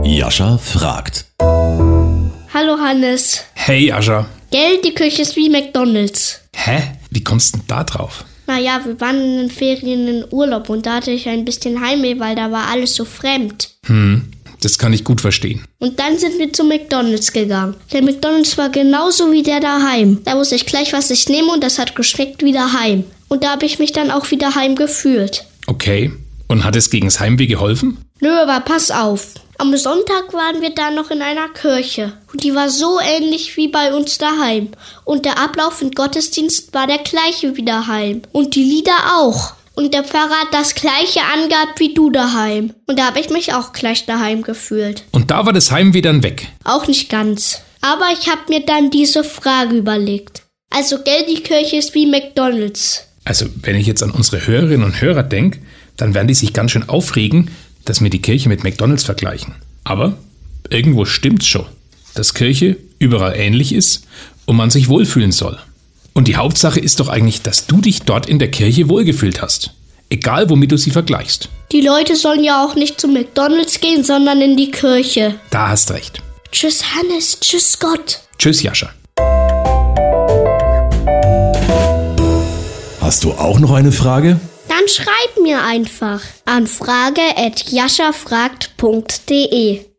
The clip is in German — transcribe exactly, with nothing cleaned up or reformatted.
Jascha fragt. Hallo Hannes. Hey Jascha. Gell, die Küche ist wie McDonald's. Hä? Wie kommst du denn da drauf? Naja, wir waren in den Ferien in Urlaub und da hatte ich ein bisschen Heimweh, weil da war alles so fremd. Hm, das kann ich gut verstehen. Und dann sind wir zu McDonald's gegangen. Der McDonald's war genauso wie der daheim. Da wusste ich gleich, was ich nehme und das hat geschmeckt wie daheim. Und da habe ich mich dann auch wie daheim gefühlt. Okay, und hat es gegen das Heimweh geholfen? Nö, aber pass auf. Am Sonntag waren wir da noch in einer Kirche. Und die war so ähnlich wie bei uns daheim. Und der Ablauf im Gottesdienst war der gleiche wie daheim. Und die Lieder auch. Und der Pfarrer hat das gleiche angehabt wie du daheim. Und da habe ich mich auch gleich daheim gefühlt. Und da war das Heimweh dann weg? Auch nicht ganz. Aber ich habe mir dann diese Frage überlegt. Also, gell, die Kirche ist wie McDonald's. Also, wenn ich jetzt an unsere Hörerinnen und Hörer denke, dann werden die sich ganz schön aufregen, dass wir die Kirche mit McDonald's vergleichen. Aber irgendwo stimmt's schon, dass Kirche überall ähnlich ist und man sich wohlfühlen soll. Und die Hauptsache ist doch eigentlich, dass du dich dort in der Kirche wohlgefühlt hast. Egal, womit du sie vergleichst. Die Leute sollen ja auch nicht zu McDonald's gehen, sondern in die Kirche. Da hast recht. Tschüss Hannes, tschüss Gott. Tschüss Jascha. Hast du auch noch eine Frage? Dann schreib mir einfach an frage at jaschafragt punkt de.